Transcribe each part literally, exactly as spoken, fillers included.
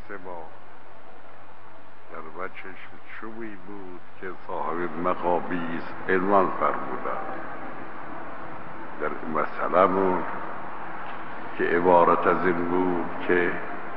ما در وجهش چوبی بود که صاحب مقابیس عنوان فرمودند. در مثلمون که عبارت از این بود که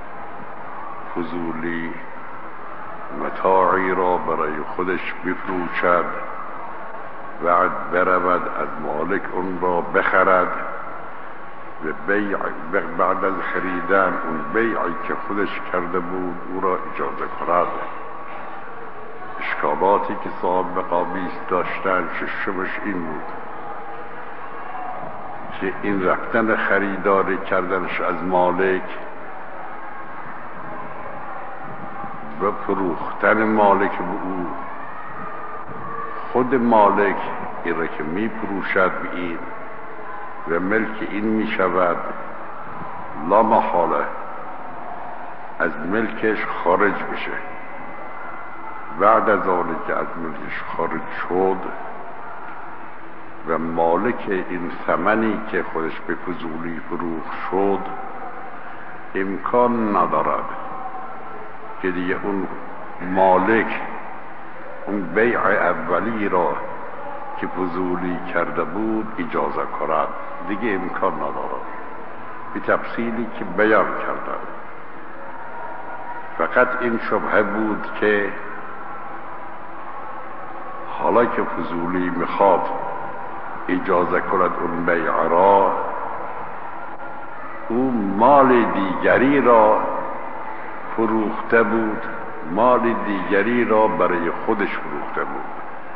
فضولی متاعی را برای خودش بفروشد، بعد برود از مالک اون را بخرد و بیع بعد از خریدن اون بیعی که خودش کرده بود او را اجازه کند. اشکالاتی که صاحب مقابیس داشتن ششمش این بود که این رفتن خریداری کردنش از مالک و فروختن مالک به او، خود مالک این را که می پروشد به این و ملک این می شود، لا محاله از ملکش خارج بشه. بعد از آنی که از ملکش خارج شد و مالک این ثمنی که خودش به فضولی فروخت شد امکان ندارد که دیگه اون مالک اون بیع اولی را که فضولی کرده بود اجازه کند، دیگه امکان ندارد. به تفصیلی که بیان کردم. فقط این شبهه بود که حالا که فضولی میخواد اجازه کند اون بیع را، او مال دیگری را فروخته بود، مال دیگری را برای خودش فروخته بود.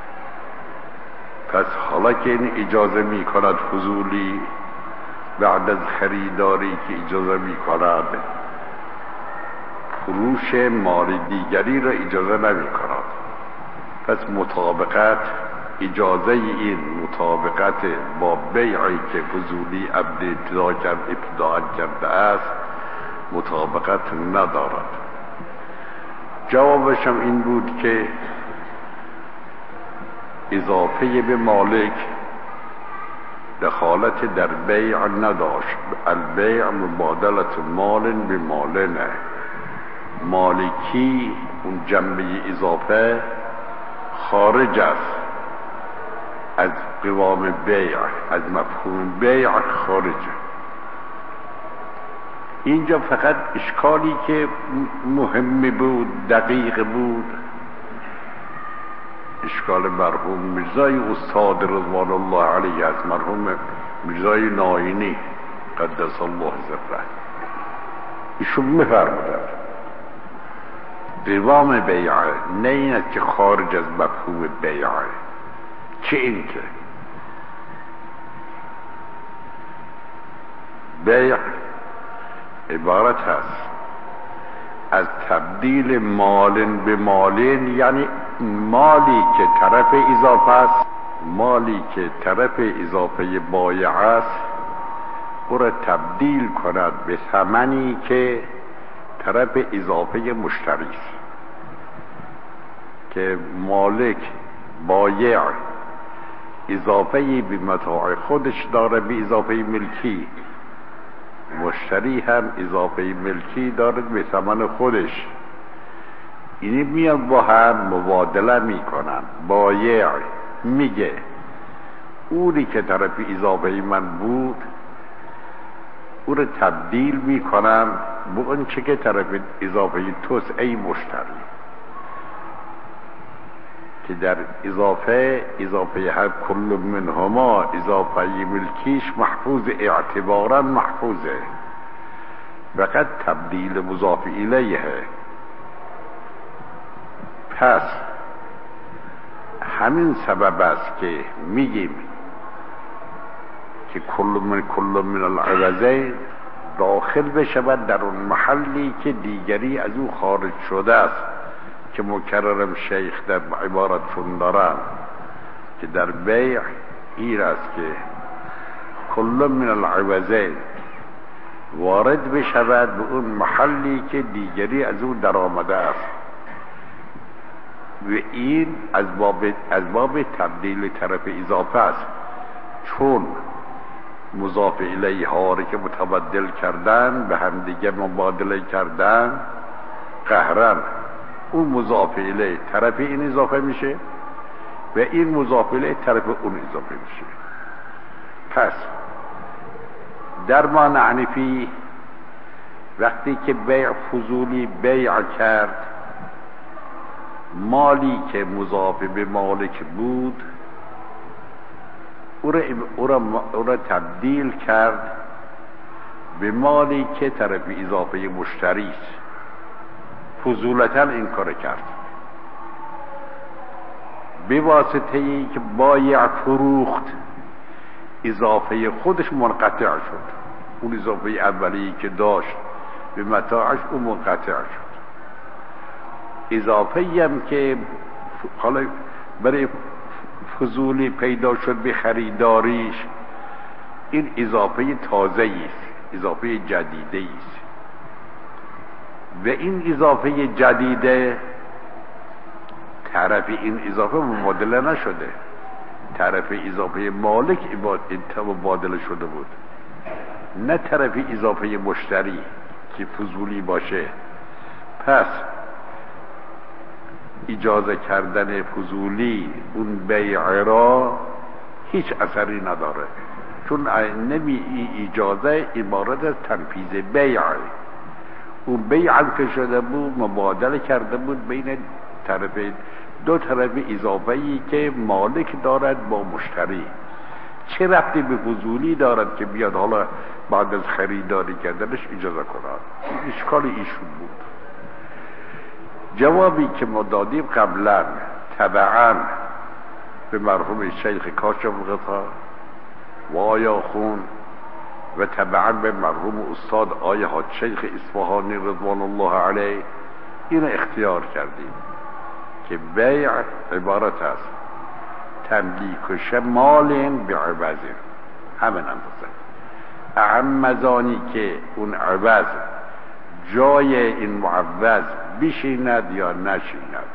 پس حالا که این اجازه می کند فضولی بعد از خریداری که اجازه می کند فروش مال دیگری را اجازه نمی کند، پس مطابقت اجازه این مطابقت با بیعی که فضولی ابتدا کرد ابتدا کرده است مطابقت ندارد. جوابشم این بود که اضافه به مالک دخالت در بیع نداشت. البیع مبادلت مال به مال نه. مالکی اون جنبه اضافه خارج است از قوام بیع، از مفهوم بیع خارجه. اینجا فقط اشکالی که مهمی بود دقیق بود اشکال مرحوم میرزای استاد رضوان الله علیه از مرحوم میرزای ناینی قدس الله ذره. ایشون میفرمودند قوام بیع نه این است که خارج از مفهوم بیع، چه این که بیع عبارت هست از تبدیل مال به مالین، یعنی مالی که طرف اضافه است، مالی که طرف اضافه بایع است او را تبدیل کند به ثمنی که طرف اضافه مشتری است. که مالک بایع اضافه به متاع خودش داره به اضافه ملکی، مشتری هم اضافه ملکی دارد به ثمن خودش. اینی میان با هم مبادله میکنن. بایع میگه اونی که طرف اضافه من بود او رو تبدیل میکنم به اون چه که طرف اضافه توست ای مشتری. که در اضافه اضافه هر کل منهما اضافه ملکیش محفوظ اعتبارا محفوظه، فقط تبدیل مضاف الیه. پس همین سبب است که میگیم که کل من کل من العوضین داخل بشود در اون محلی که دیگری از او خارج شده است، که مکررم شیخ در عبارتشون دارن که در بیع این است که کل من العوضین وارد بشود به اون محلی که دیگری از او در آمده است و این از باب از باب تبدیل طرف اضافه است، چون مضاف الیه ها را که متبدل کردن به هم دیگه مبادله کردن قهرن اون مضاف الیه طرف این اضافه میشه و این مضاف الیه طرف اون اضافه میشه. پس در ما حنفی وقتی که بیع فضولی بیع کرد، مالی که مضاف به مالک بود او را, او را, او را تبدیل کرد به مالی که طرف اضافه مشتری است. فضولتا این کار کرد به واسطه ای که بایع فروخت، اضافه خودش منقطع شد. اون اضافه اولی که داشت به متاعش اون منقطع شد. اضافه هم که حالا برای فضولی پیدا شد به خریداریش، این اضافه تازه است، اضافه جدیده است و این اضافه جدیده طرف این اضافه مبادله نشده، طرف اضافه مالک مبادله شده بود، نه طرف اضافه مشتری که فضولی باشه. پس اجازه کردن فضولی اون بیع را هیچ اثری نداره، چون نمی اجازه عبارت از تنفیذ بیع. اون بیع که شده بود مبادله کرده بود بین طرف دو طرف اضافه‌ای که مالک دارد با مشتری. چه ربطی به فضولی دارد که بیاد حالا بعد از خریداری کردنش اجازه کند؟ این اشکال ایشون بود. جوابی که ما دادیم قبلا تبعاً به مرحوم شیخ کاشف الغطا و آیا خون و تبعاً به مرحوم استاد آیه حاج شیخ اصفهانی رضوان الله علیه این اختیار کردیم که بیع عبارت است تملیک شمال بعوض، همین اندازه. اعمزانی که اون عوض جای این معوض بشیند یا نشیند،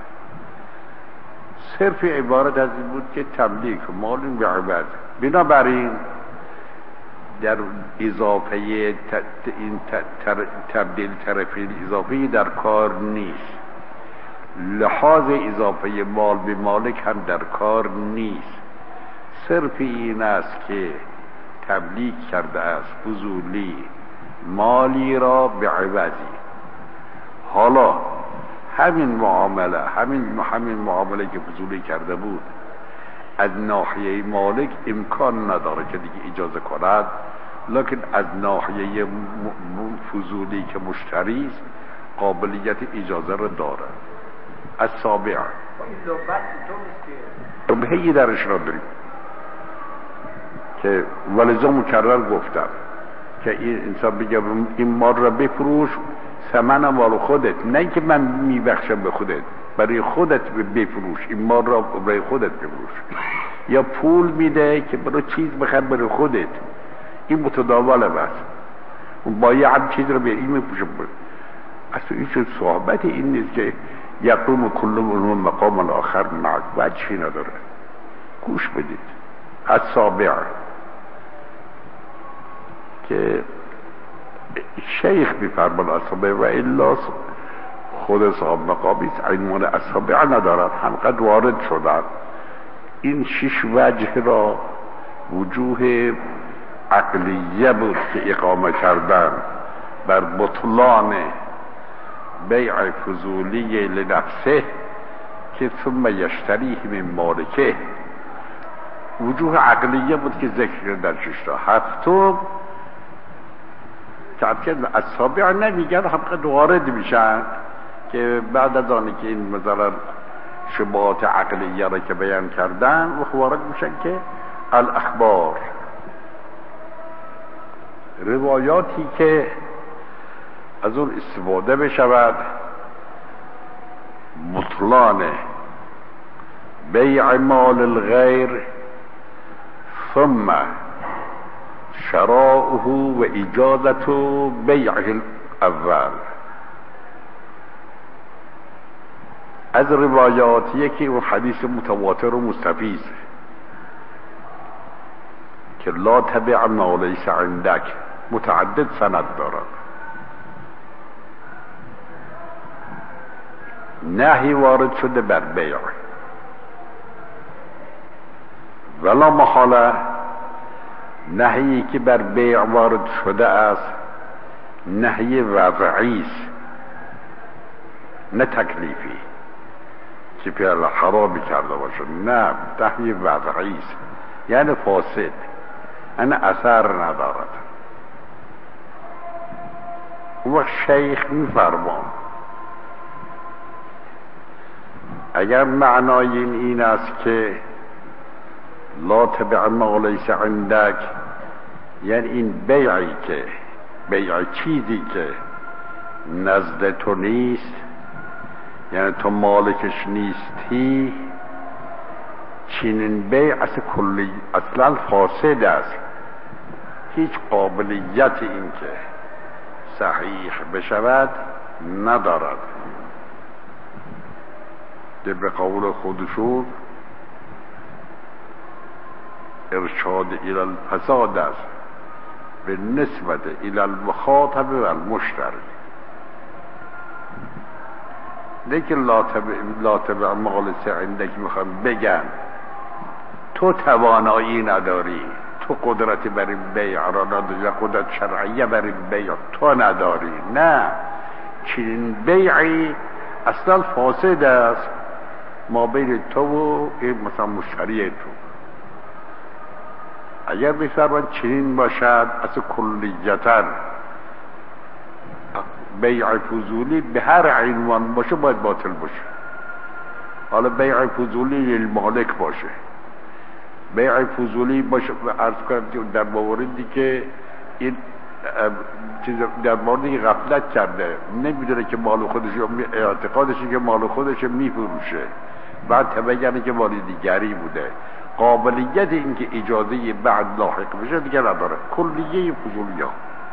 صرف عبارت از این بود که تملیک مال بعوض. بنابراین در اضافه این تبدیل طرفین اضافه در کار نیست، لحاظ اضافه مال به مالک هم در کار نیست. صرف این است که تملیک کرده است فضولی مالی را به عوضی. حالا همین معامله همین همین معامله که فضولی کرده بود از ناحیه مالک امکان نداره که دیگه اجازه کند، لکن از ناحیه فضولی که مشتری است قابلیت اجازه را داره. از سابعه ربحی درش را داریم که ولذا مکرر گفتم که این انسان بگه این مال را بفروش ثمن مال خودت، نه که من میبخشم به خودت، برای خودت بفروش، این مال را برای خودت بفروش. یا پول میده که برای چیز بخر برای خودت، این متداوله بس. اون باید هم چیز را به این میپوشه. اصلا این صحبت این نیست که یقوم کل منهم مقام الاخر معک، وجهی نداره. گوش بدید. از سابعه که شیخ میفرمان اصابع و الا خود صاحب مقامی عنوان اصابع ندارد، همقدر وارد شدن. این شش وجه را وجوه عقلیه بود که اقامه کردن بر بطلان بیع فضولی لنفسه که ثم یشتریه من مالکه. وجوه عقلیه بود که ذکر در ششتا. هفتم که از سابع نمیگن، همقدر وارد میشن که بعد از آنی که این مثلا شبهات عقلیه را که بیان کردن و وارد میشن که الاخبار، روایاتی که از اون استفاده بشود بطلان بیع مال الغیر ثم شراؤه و اجازت بیعه الاول. از روایات یکی اون حدیث متواتر و مستفیض که لا تبع ما لیس عندک، متعدد سند دارد. نهی وارد شده بر بیع، ولا محاله نهی که بر بیع وارد شده است نهی وضعی است، نه تکلیفی که فعل حرامی کرده باشه، نه نهی وضعی است، یعنی فاسد، یعنی اثر ندارد. و شیخ میفرمان اگر معنای این این است که لا تبع ما لیس عندک، یعنی این بیعی که بیع چیزی که نزد تو نیست، یعنی تو مالکش نیستی، چنین بیع اصلا کلی اصلا فاسد است، هیچ قابلیت این که صحیح بشود ندارد. ده به قول خودشون ارشاد الى الفساد است به نسبت الى المخاطب و المشتری. لیکن لا تبع ما لیس عندک میخوام بگن تو توانایی نداری، تو قدرت بر این بیع را نداری، قدرت شرعیه بر این بیع تو نداری، نه، چنین بیعی اصلا فاسد است ما بین تو و این مثلا مشتری تو. اگر بفرمان چنین باشد اصلا کلیتا بیع فضولی به هر عنوان باشه باید باطل باشه. حالا بیع فضولی للمالک باشه، بیع فضولی باشه، عرض کنم در مواردی که این چیز در موردی غفلت کرده، نمیدونه که مال خودش، اعتقادشه که مال خودش میفروشه، بعد تبینه که مال دیگری بوده، قابلیت این که اجازه بعد لاحق بشه دیگه نداره، کلیه فضولی ها.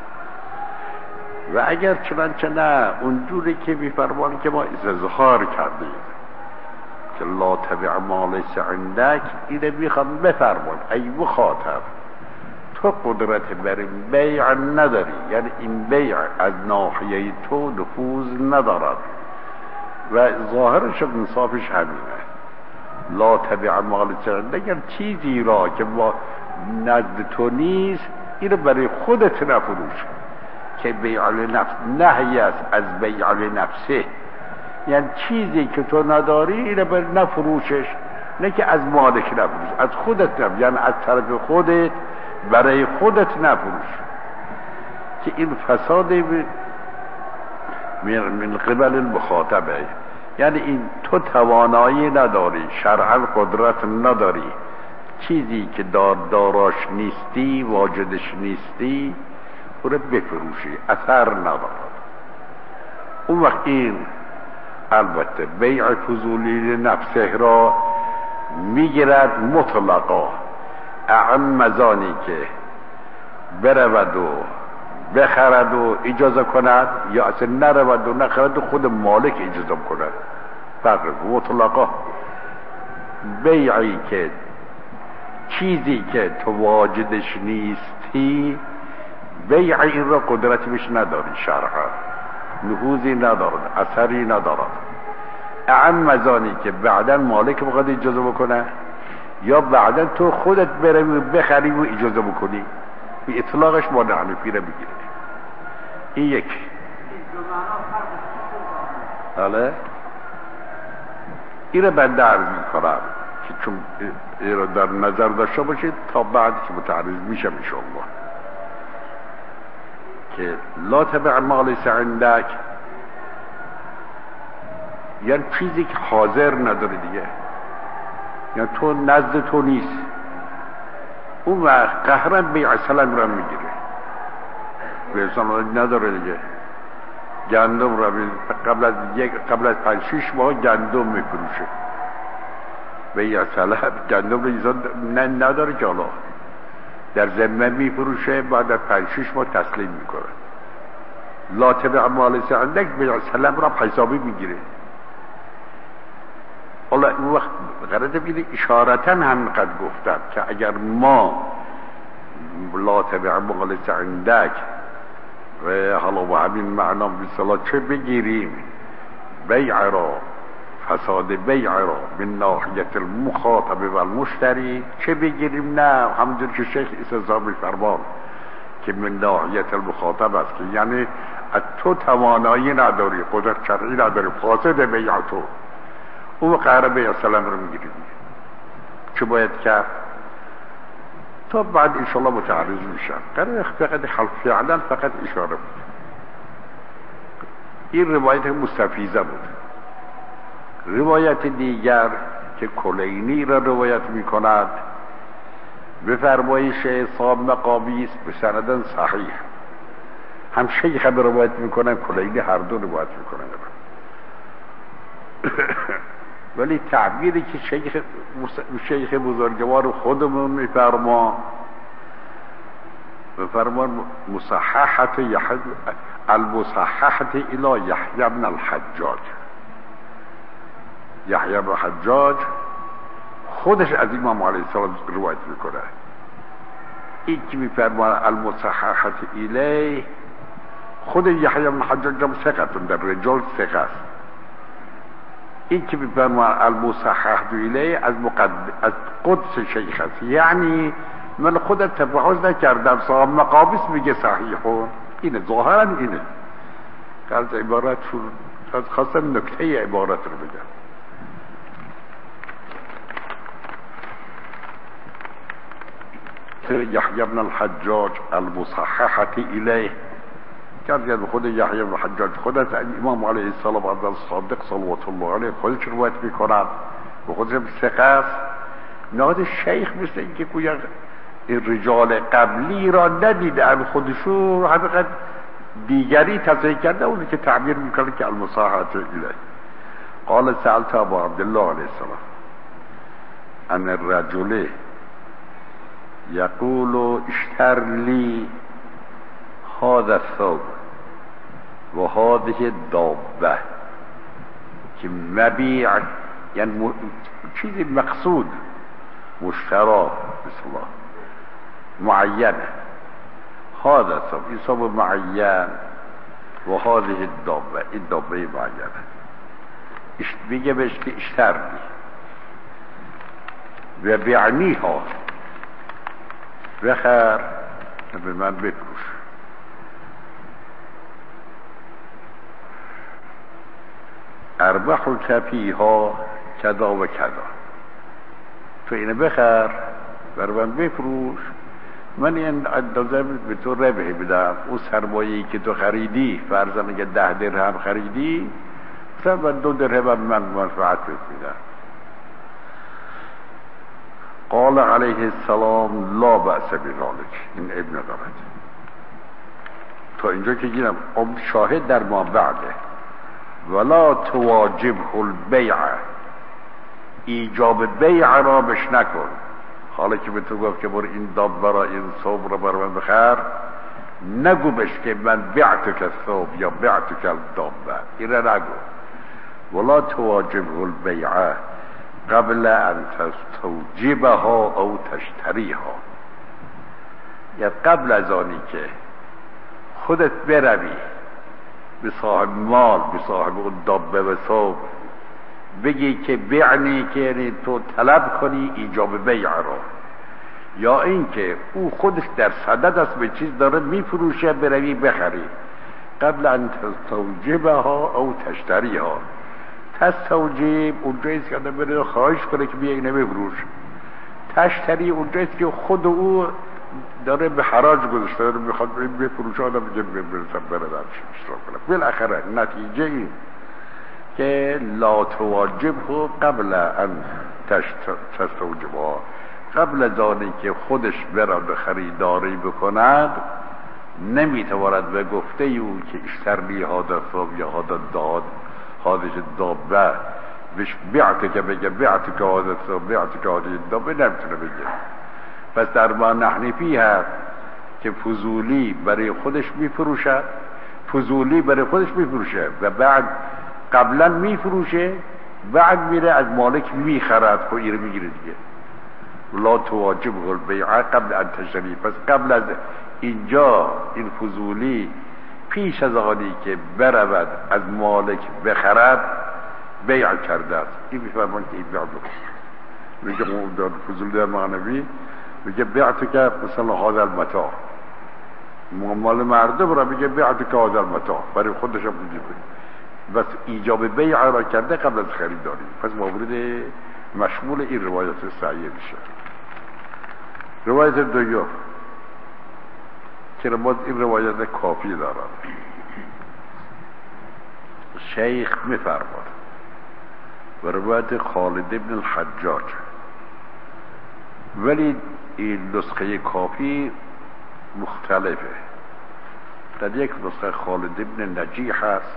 و اگر چنانچه نه اونجوری که میفرمان که ما اظهار کردیم که لا تبع ما لیس عندک، اینه میخوام بفرمان ای مخاطب تو قدرت بر این بیع نداری، یعنی این بیع از ناحیه تو نفوذ ندارد و ظاهرش انصافش همینه. لا تبع ما لیس عندک، یعنی چیزی را که با نزد تو نیست اینو برای خودت نفروش، که بیع لنفس نهی است از بیع لنفسه، یعنی چیزی که تو نداری اینو بر نفروشش، نه که از مالک نفروش، از خودت نفروش، یعنی از طرف خودت برای خودت نفروش، که این فساد من قبل المخاطبه، یعنی این تو توانایی نداری، شرعا قدرت نداری، چیزی که دار داراش نیستی، واجدش نیستی، او را بفروشی، اثر ندارد. اون وقت این البته بیع فضولی نفسه را میگیرد مطلقا، اعم مزانی که برود و بخرد و اجازه کند، یا اصلا نرود و نخرد و خود مالک اجازه کند، فرق مطلقا. بیعی که چیزی که تو واجدش نیستی، بیع این را قدرتی بهش نداری، شرعا نفوذی ندارد، اثری ندارد، اعم مزانی که بعدا مالک بخواد اجازه بکنه، یا بعدا تو خودت بروی و بخری و اجازه بکنی، به اطلاقش ما حنفی را بگیره. این یکی. حالا این را بنده عرض میکنم که چون این را در نظر داشته باشید تا بعد که متعرض میشم انشاءالله، که لا تبع ما لیس عندک یعنی چیزی که حاضر نداره دیگه، یعنی تو نزد تو نیست، اون وقت قهرن بیع سلم را میگیره، بیع نداره دیگه. گندم را قبل از یک قبل از پنج شیش ماه گندم میفروشه، بیع سلم گندم را انسان نداره که حالا در ذمه میفروشه، بعد از پنج شیش ماه تسلیم میکنه. لا تبع ما لیس عندک بیع سلم را حسابی میگیره. حالا این وقت غرض بگیره اشارتا هم قد گفتم که اگر ما لا تبع ما لیس عندک و حالا با همین معنا به صلاح چه بگیریم، بیع را فساد بیع را من ناحیت المخاطب و المشتری چه بگیریم؟ نه همونجور که شیخ استثناء می‌فرمان که من ناحیت المخاطب است، که یعنی از تو توانایی نداری، قدرت شرعی نداری، فاسد بیع تو، او قرار بیع سلام رو میگیریم. چه باید کرد؟ تا بعد انشاءالله متعرض میشن. قرار فقط خلق فعلا فقط اشاره بود. این روایت مستفیضه بود. روایت دیگر که کلینی را روایت میکند به فرمایش صاحب مقابیس به سند صحیح، هم شیخ به روایت میکنن، کلینی هر دو روایت میکنن. ولی تعبیری که شیخ شیخ بزرگوار خودمون میفرما بفرمان مصححت یحیی المصححت الی یحیی بن الحجاج. یحیی بن الحجاج خودش از امام علیه السلام روایت میکنه. این که میفرمان المصححت الی، خود یحیی بن الحجاج هم ثقه در رجال ثقه است. این که میفرمان المصحح الی از مقدم از قدس شیخ است، یعنی من خودم تفحص نکردم، صاحب مقابس میگه صحیحون. اینه ظاهرا اینه که از عبارت شد خواستم نکته عبارت رو بگم. یحیی بن الحجاج المصححت الیه که به خود یحیی بن الحجاج خود از امام علیه السلام از صادق صلوات الله علیه خودش روایت میکنند و خودش ثقه است. نهاد شیخ مثل اینکه گویا رجال قبلی را ندیدن، خودشون حقیقت دیگری تصحیح کرده، اونی که تعبیر میکنه که المصححت الیه. قال سألت ابا عبدالله علیه السلام ان الرجل یقول اشتر لی هذا الثوب و هذه الدابه، که مبیع یعنی م... چیزی مقصود مشترا بسم الله معینه، هذا الثوب این ثوب معین و هذه الدابه این دابه معینه. اشت بگه بهش که اشتر لی و بیعنی ها، بخر به من بفروش. اربح کفیها کدا و کدا، تو اینه بخر بر من بفروش، من این اندازه به تو ربح بدم. اون سرمایه‌ای که تو خریدی فرضاً اگه ده درهم خریدی، مثلا من دو درهم من منفعت بدم. قال علیه السلام لا بأس بذلک. این ابن دارد تا اینجا که گیرم ام شاهد در ما بعده. ولا تواجبه البیع، ایجاب بیع را بش نکن. حالا که به تو گفت که برو این داب برا این ثوب را بر من بخر، نگو بش که من بعتک الثوب یا بعتک الدابه، این را نگو. ولا تواجبه البیع قبل ان تستوجبها او تشتریها، یا قبل از آنی که خودت بروی به صاحب مال، به صاحب اون دابه و ثوب بگی که بیعنی، که یعنی تو طلب کنی ایجاب بیع را، یا اینکه او خودش در صدد است به چیز داره میفروشه بروی بخری. قبل ان تستوجبها او تشتریها. تستوجب اونجاییست که آدم بره خواهش کنه که بیا اینه بفروش. تشتری اونجاییست که خود او داره به حراج گذاشته، داره میخواد بفروشه، آدم میگه برسم بردم اشتراک کنه. بالاخره نتیجه این که لا تواجبه قبل ان تستوجبها، قبل از آنی که خودش برد خریداری بکند نمیتواند به گفته او که اشتری هذا ثوب یا هذا داد هذه الدابه بش بعت که بگه بعت که هذا ثوب بعت که هذه الدابه، نمیتونه بگه. پس در ما نحنفی هست که فضولی برای خودش میفروشه، فضولی برای خودش میفروشه و بعد قبلا میفروشه، بعد میره از مالک میخرد، خب ایره میگیره دیگه. لا تواجبه البیع قبل ان تشتری. پس قبل از اینجا این فضولی پیش از آنی که برود از مالک بخرد بیع کرده است. این میفرمان که این بیع بکن. میگه در فضول در معنوی میگه بیعتو که مثلا هذا المتاع، مال مردم را میگه بیعتو که هذا المتاع، برای خودش هم میگه بس ایجاب بیع را کرده قبل از خریداری. پس مورد مشمول این روایت صحیح میشه. روایت دوم که باز این روایت کافی دارد، شیخ میفرماد و روایت خالد ابن الحجاج، ولی این نسخه کافی مختلفه. در یک نسخه خالد ابن نجیح هست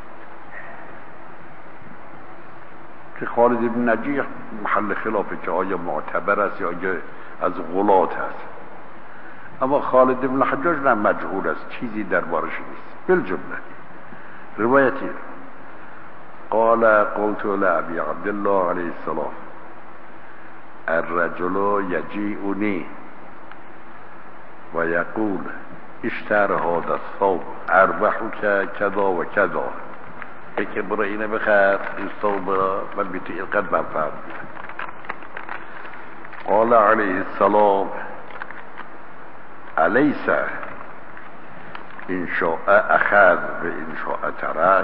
که خالد ابن نجیح محل خلافه که آیا معتبر است یا از غلات هست، اما خالد ابن حجاج نه، مجهول است، چیزی دربارش نیست. بالجمله روایتی قال قلت لأبي عبد الله عليه السلام الرجل يجيئني ويقول اشتر هذا الثوب اربحك كذا و كذا، که برو اینه بخر این ثوب را من بیتو اینقدر منفعت میدم. قال عليه السلام الیس ان شاء اخذ و ان شاء ترک،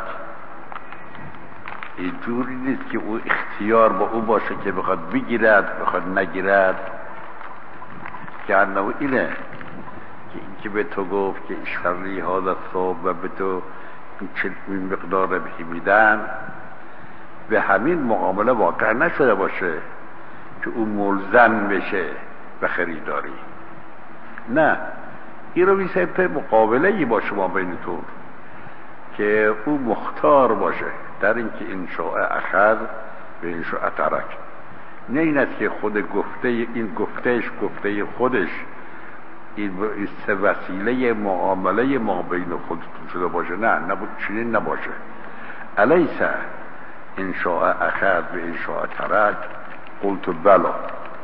این جوری نیست که او اختیار با او باشه که بخواد بگیرد بخواد نگیرد، که انه اینه که این که به تو گفت که اشتری هذا الثوب و به تو این مقدار بهی میدن، به همین معامله واقع نشده باشه که او ملزم بشه به خریداری. نه، این رو میشه به مقابله ای با شما بینتون که او مختار باشه در اینکه انشاء اخذ و انشاء ترک. نه این است که خود گفته این گفتهش گفته خودش این سه وسیله معامله ما بین خودتون شده باشه. نه، نبود چنین نباشه. الیس انشاء اخذ و انشاء ترک؟ قلت بلا.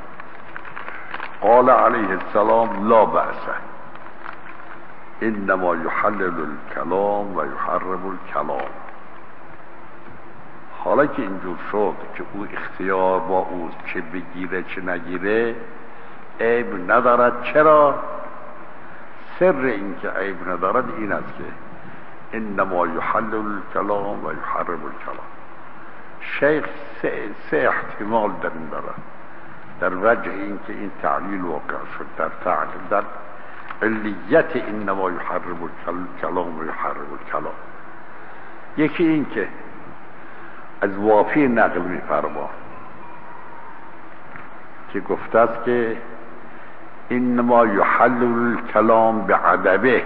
قال علیه السلام لا بأس انما یحلل الکلام و یحرم الکلام. حالا که اینجور شد که او اختیار با او چه بگیره چه نگیره عیب ندارد. چرا؟ سر این که عیب ندارد این است که انما یحلل الکلام و یحرم الکلام. شیخ سه, سه احتمال در این دارد در وجه این که این تعلیل واقع شد در تعلیل در علیت انما یحرم الکلام و یحرم الکلام. یکی این که از وافی نقل می‌فرما که گفته است که انما یحلل الکلام بعدبه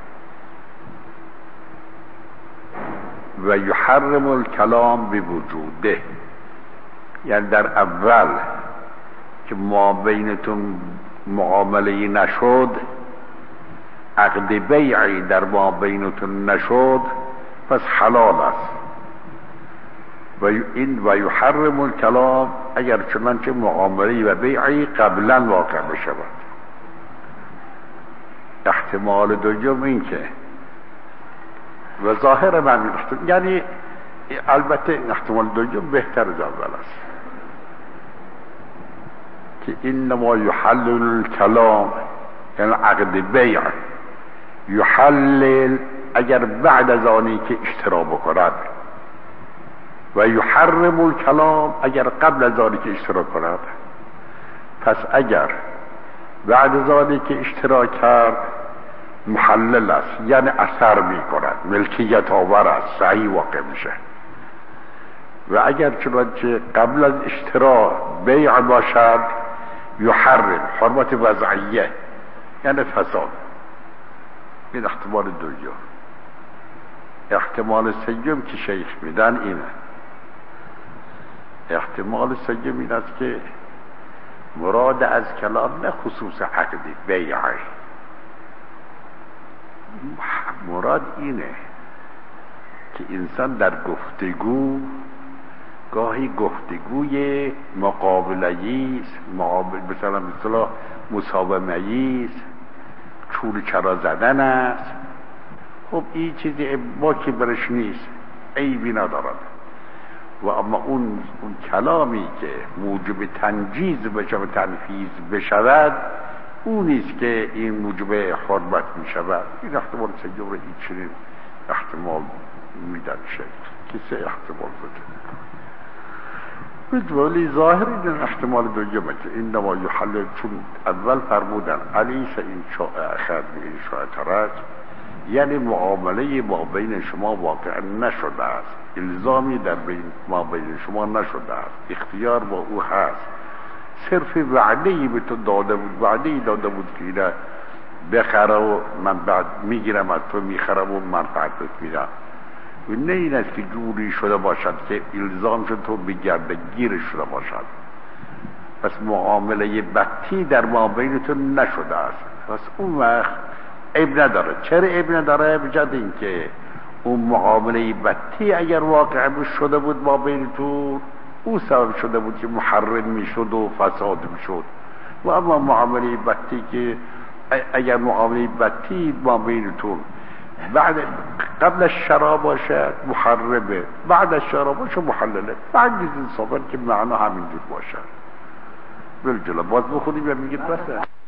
و یحرم الکلام بوجوده. یعنی در اول که ما بینتون معامله نشد، عقد بیعی در ما بینتون نشد، پس حلال است. و این و یحرم الکلام اگر چنانچه معامله و بیعی قبلا واقع بشود. احتمال دوم این که و ظاهر من احتمال، یعنی البته احتمال دوم بهتر از اول است که انما یحلل الکلام یعنی عقد بیع یحلل اگر بعد از آنی که اشترا بکند، و یحرم الکلام اگر قبل از آنی که اشترا کند. پس اگر بعد از آنی که اشترا کرد محلل است، یعنی اثر می کند، ملکیت آور است، صحیح واقع میشه. و اگر چنانچه قبل از اشترا بیع باشد یحرم، حرمت وضعیه یعنی فساد. این احتمال دوم. احتمال سوم که شیخ میدن اینه، احتمال سوم این است که مراد از کلام نه خصوص عقد بیعه، مراد اینه که انسان در گفتگو گاهی گفتگوی مقابله‌ای است، مقابل مثلا مثلا مساومه‌ای است، چور چرا زدن است. خب این چیزی با که برش نیست، عیبی ندارد. و اما اون, اون کلامی که موجب تنجیز بشه و تنفیذ بشود اون نیست که این موجب حرمت می شود. این احتمال سیاره این چنین احتمال میدن شد که سه احتمال بده ولی ظاهر این احتمال دویمه که این نما یحلل، چون اول فرمودن علیس این اخذ به این شاعترک، یعنی معامله ما بین شما واقع نشده است، الزامی در بین ما بین شما نشده است، اختیار با او هست، صرف وعدهی به تو داده بود، وعدهی داده بود که اینه بخره و من بعد میگیرم از تو میخرم و منفعتت میدم. و نه این است که جوری شده باشد که الزام شد تو بگرده گیر شده باشد. پس معامله بطی در ما بین تو نشده است. پس اون وقت عیب نداره. چرا عیب نداره؟ بجد این که اون معامله بطی اگر واقع شده بود ما بین تو، او سبب شده بود که محرم میشد و فساد میشد. و اما معامله بطی که اگر معامله بطی ما بین تو بعد قبل الشراب باشد محرمه، بعد الشراب باشد محلله، بعد از این صبر که معنا همینجور باشد. بلجلا باز بخونیم یا میگید بسه